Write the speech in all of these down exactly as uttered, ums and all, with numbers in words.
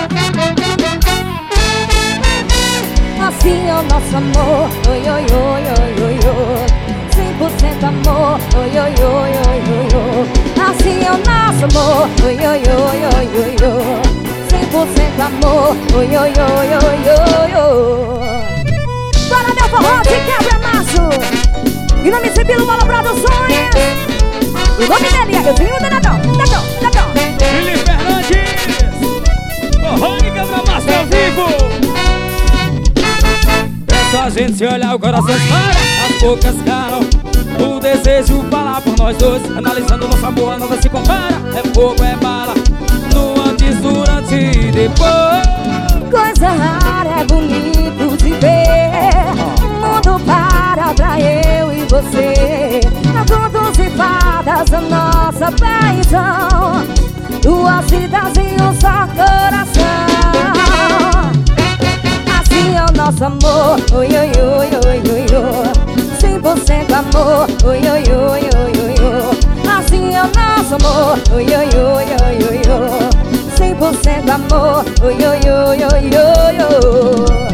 Assim é o nosso amor, oi, oi, oi, oi, oi, oi. cem por cento amor, oi, oi, oi, oi, oi, oi. Assim é o nosso amor, oi, oi, oi, oi, oi, oi. cem por cento amor, oi, oi, oi, oi, oi, oi. Bora meu forró de quebra-maço. Em nome de Bilo Bola Produções. O nome dele é Euzinho Danadão, Danadão, Danadão. Felipe Fernandes, forró de quebra-maço ao vivo. É só a gente se olhar, o coração para, as bocas calam. O desejo fala por nós dois. Analisando nosso amor, nada se compara. É fogo, é bala, no antes, durante e depois. Coisa rara, é bonito de ver. O mundo para pra eu e você. Contos e fadas, a nossa paixão. Duas vidas em um só coração. Assim é o nosso amor, oi, oi, oi, oi, oi, oi. cem por cento amor, oi, oi, oi, oi, oi, oi. Assim é o nosso amor, oi, oi, oi, oi, oi, oi. cem por cento amor, oi, oi, oi, oi, oi, oi.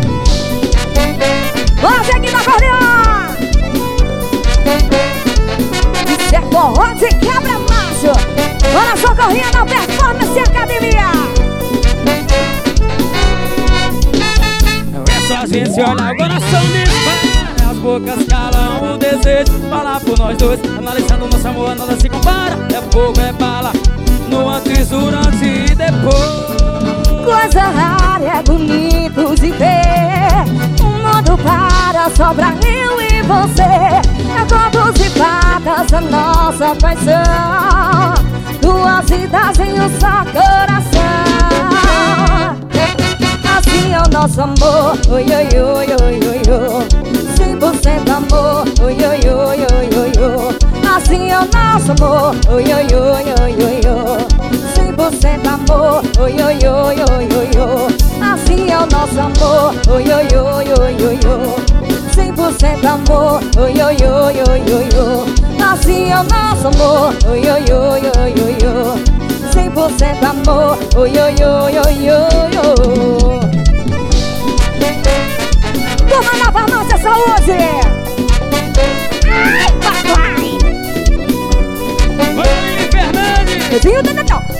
Hoje aqui na acordeon. Isso é forró de quebra-maço. Bora socorrinha na Performance Academia. É só a gente se olhar, o coração dispara. As bocas calam, o desejo fala por nós dois. Analisando nosso amor, nada se compara. É fogo, é bala, no antes, durante e depois. Coisa rara, é bonito de ver. O mundo para só pra eu e você. É contos e fadas, a nossa paixão. Duas vidas em um só coração. Assim é o nosso amor, oi, oi, oi, oi, oi, oi. cem por cento amor, oi, oi, oi, oi, oi, oi. Assim é o nosso amor, oi, oi, oi, oi, oi, oi. cem por cento amor, oi, oi, oi, oi, oi, oi. Assim é o nosso amor, oi, oi, oi, oi, oi, oi. cem por cento amor, oi, oi, oi, oi, oi, oi. Assim é o nosso amor, oi, oi, oi, oi, oi, oi. cem por cento amor, oi, oi, oi, oi, oi, oi. Turma Nova Nossa Saúde! Ai, papai! Oi, Felipe Fernandes! Euzinho Danadão,